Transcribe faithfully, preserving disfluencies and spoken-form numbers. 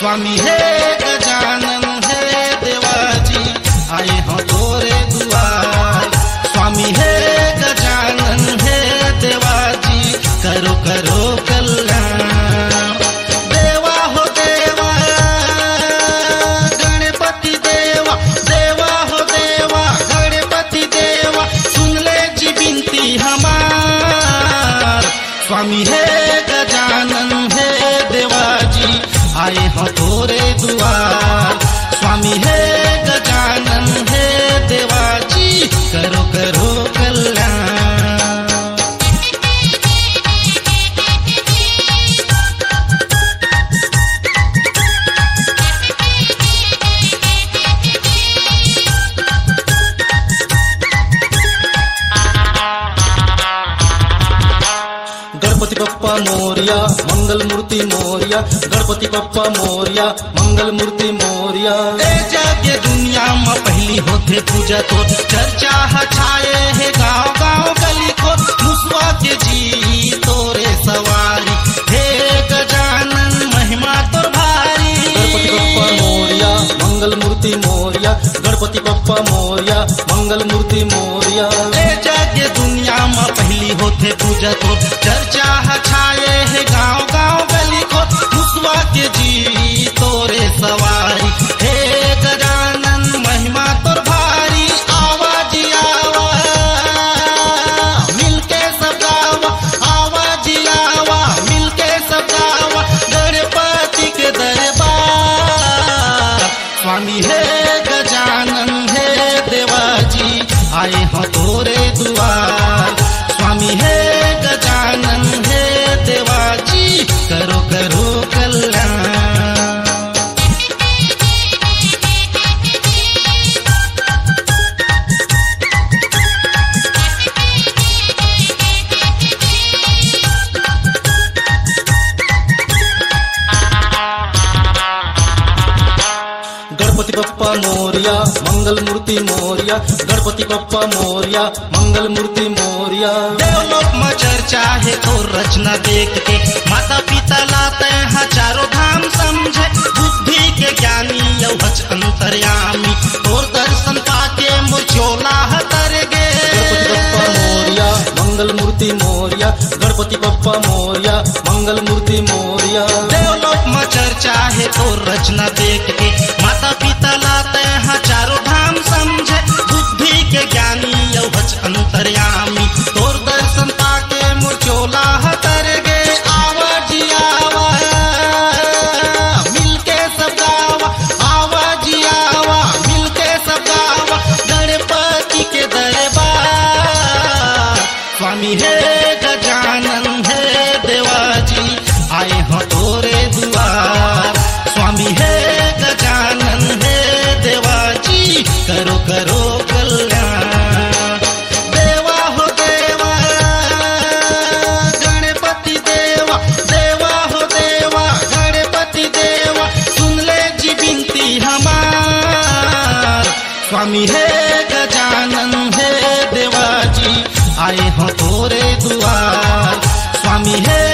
स्वामी है गजानन है देवाजी आए हो तोरे दुआर। स्वामी है गजानन है देवाजी करो करो कल्याण। देवा हो देवा गणपति देवा, देवा हो देवा गणपति देवा सुन ले जी बिनती हमार। स्वामी है गजानन है देवाजी आए हो तोरे दुआर। स्वामी है गजानन है देवाजी करो करो कल्याण। गणपति बप्पा मोरिया मंगल मूर्ति मोरिया, गणपति बप्पा मोरिया मंगल मूर्ति मोरिया। ए जागे दुनिया में पहली होते पूजा तो चर्चा छाए है गाँव गाँव गली को। मुसवा के जी तोरे सवारी हे गजानन महिमा तोर भारी। गणपति बप्पा मोरिया मंगल मूर्ति मोरिया, गणपति बप्पा मोरिया मंगल मूर्ति मोरिया। ए जागे दुनिया में पहली होते पूजा तो चर्चा छाए है गाँव गाँव गली को। मुसवा के जी तोरे सवारी हे गजानन महिमा तोर भारी। आवाजी आवा मिलके सब गावा, आवाजी आवा मिलके सब गावा गणपति के दरबार। स्वामी है गजानन है देवाजी आए हो तोरे दुआर। स्वामी है गजानन है देवाजी करो करो कल्याण। गणपति बप्पा मोरिया मंगल मूर्ति मोरिया, गणपति बप्पा मोरिया मंगल मूर्ति मोरिया। देवलोक में चर्चा है तो रचना देख के माता पिता लाते हैं चारों धाम समझे। बुद्धि के ज्ञानी यौहच अंतर्यामी और दर्शन पाके मुझोला तर गे। गणपति बप्पा मोरिया मंगल मूर्ति मोरिया, गणपति बप्पा मोरिया मंगल मूर्ति मोरिया। देवलोक में चर्चा है तो रचना देख के माता पिता लाते हैं चारों धाम समझे। बुद्धि के ज्ञानी यौहच अंतर्यामी तोर दर्शन पाके मुझोला तर गे। आवाजी आवा मिलके सब गावा, आवाजी आवा मिलके सब गावा गणपति के दरबार। स्वामी है गजानन है देवाजी आए हो तोरे दुआर। स्वामी है गजानन है देवाजी करो करो कल्याण। देवा हो देवा गणपति देवा, देवा हो देवा गणपति देवा सुन ले जी बिनती हमार। स्वामी है गजानन है देवाजी आए हो तोरे दुआर। स्वामी है